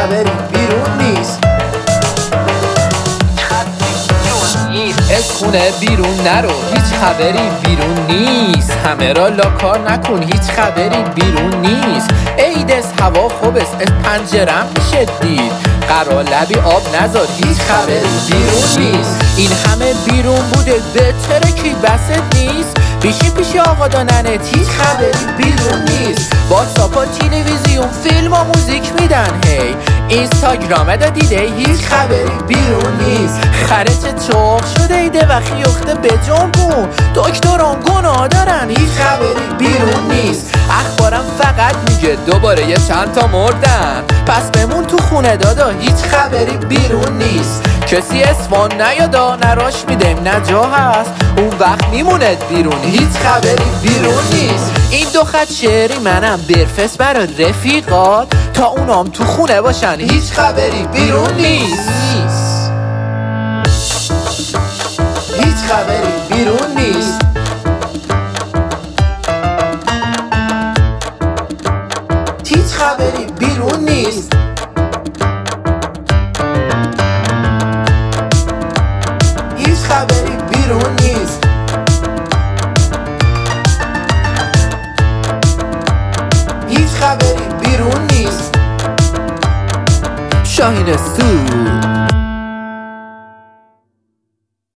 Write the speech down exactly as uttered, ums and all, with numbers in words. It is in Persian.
خبری بیرون نیست. از خونه بیرون نرو، هیچ خبری بیرون نیست. همه را لاکار نکن، هیچ خبری بیرون نیست. ایدس هوا خوب است، از پنجرم میشه دید. قرار لبی آب نذار، هیچ خبری بیرون نیست. این همه بیرون بوده بهتره کی بست نیست. بیشی پیشی آقا داننت، هیچ خبری بیرون نیست. واتساپ و تلویزیون فیلم و موزیک میدن هی. اینستاگرام دا دیده، هیچ خبری بیرون نیست. خرچه چوخ شده ایده و خیوخته به جنبون. دکتران گناه دارن، هیچ خبری بیرون نیست. اخبارم فقط میگه دوباره یه چند تا مردن. پس بمون تو خونه دادا، هیچ خبری بیرون نیست. کسی اسوان نیادا، نراش میدیم نه جا هست. اون وقت میموند بیرون، هیچ خبری بیرون نیست. این دو خط شعری منم برفس برا رفیقات، تا اونام تو خونه باشن، هیچ خبری بیرون نیست. هیچ خبری بیرون نیست. هیچ خبری بیرون نیست. هیچ خبری بیرون نیست. هیچ خبری بیرون نیست. شاهین سو